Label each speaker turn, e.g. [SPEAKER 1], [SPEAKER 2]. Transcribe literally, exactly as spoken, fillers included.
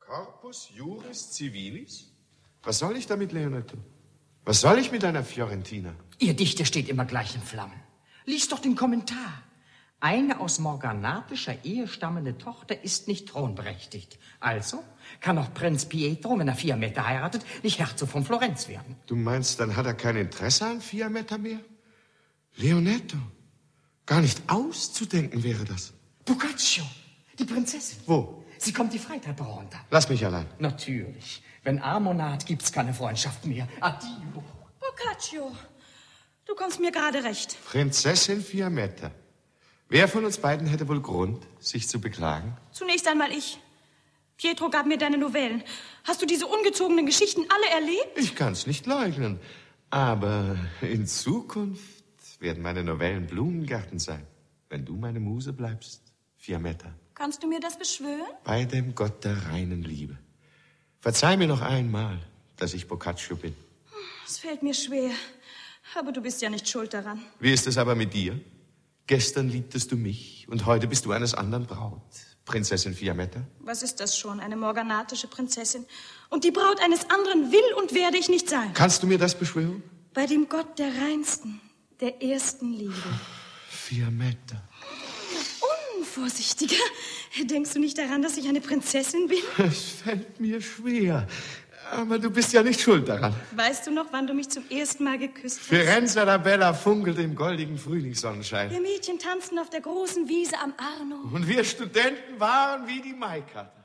[SPEAKER 1] Corpus Juris Civilis? Was soll ich damit, Leonetto? Was soll ich mit einer Fiorentina?
[SPEAKER 2] Ihr Dichter steht immer gleich in Flammen. Lies doch den Kommentar. Eine aus morganatischer Ehe stammende Tochter ist nicht thronberechtigt. Also kann auch Prinz Pietro, wenn er Fiammetta heiratet, nicht Herzog von Florenz werden.
[SPEAKER 1] Du meinst, dann hat er kein Interesse an Fiammetta mehr? Leonetto, gar nicht auszudenken wäre das.
[SPEAKER 2] Boccaccio, die Prinzessin.
[SPEAKER 1] Wo?
[SPEAKER 2] Sie kommt die Freitreppe runter.
[SPEAKER 1] Lass mich allein.
[SPEAKER 2] Natürlich. Wenn Amor hat, gibt's keine Freundschaft mehr. Addio.
[SPEAKER 3] Boccaccio, du kommst mir gerade recht.
[SPEAKER 1] Prinzessin Fiammetta. Wer von uns beiden hätte wohl Grund, sich zu beklagen?
[SPEAKER 3] Zunächst einmal ich. Pietro gab mir deine Novellen. Hast du diese ungezogenen Geschichten alle erlebt?
[SPEAKER 1] Ich kann's nicht leugnen. Aber in Zukunft werden meine Novellen Blumengärten sein. Wenn du meine Muse bleibst, Fiammetta.
[SPEAKER 3] Kannst du mir das beschwören?
[SPEAKER 1] Bei dem Gott der reinen Liebe. Verzeih mir noch einmal, dass ich Boccaccio bin.
[SPEAKER 3] Es fällt mir schwer. Aber du bist ja nicht schuld daran.
[SPEAKER 1] Wie ist es aber mit dir? Gestern liebtest du mich und heute bist du eines anderen Braut. Prinzessin Fiammetta?
[SPEAKER 3] Was ist das schon, eine morganatische Prinzessin? Und die Braut eines anderen will und werde ich nicht sein.
[SPEAKER 1] Kannst du mir das beschwören?
[SPEAKER 3] Bei dem Gott der reinsten, der ersten Liebe.
[SPEAKER 1] Fiammetta.
[SPEAKER 3] Unvorsichtiger. Denkst du nicht daran, dass ich eine Prinzessin bin?
[SPEAKER 1] Es fällt mir schwer. Aber du bist ja nicht schuld daran.
[SPEAKER 3] Weißt du noch, wann du mich zum ersten Mal geküsst hast?
[SPEAKER 1] Firenze la Bella funkelte im goldigen Frühlingssonnenschein.
[SPEAKER 3] Wir Mädchen tanzten auf der großen Wiese am Arno.
[SPEAKER 1] Und wir Studenten waren wie die Maikat.